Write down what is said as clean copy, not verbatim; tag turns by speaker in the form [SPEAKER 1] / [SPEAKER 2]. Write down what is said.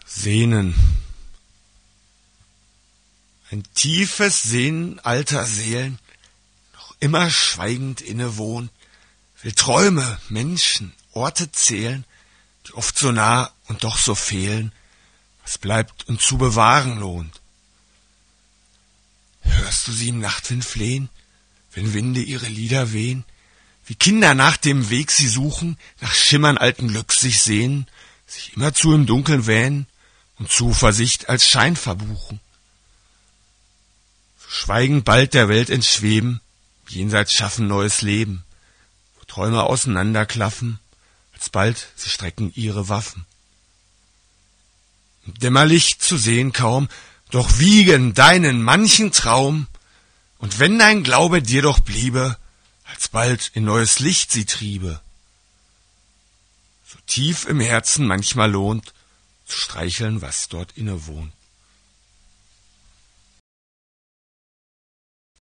[SPEAKER 1] Sehnen. Ein tiefes Sehnen alter Seelen, noch immer schweigend innewohnt, will Träume, Menschen, Orte zählen, die oft so nah und doch so fehlen, was bleibt und zu bewahren lohnt. Hörst du sie im Nachtwind flehen, wenn Winde ihre Lieder wehen, wie Kinder nach dem Weg sie suchen, nach Schimmern alten Glücks sich sehnen, sich immerzu im Dunkeln wähnen und Zuversicht als Schein verbuchen. So schweigend bald der Welt entschweben, jenseits schaffen neues Leben, wo Träume auseinanderklaffen, alsbald sie strecken ihre Waffen. Im Dämmerlicht zu sehen kaum, doch wiegen deinen manchen Traum, und wenn dein Glaube dir doch bliebe, alsbald in neues Licht sie triebe. So tief im Herzen manchmal lohnt, zu streicheln, was dort innewohnt.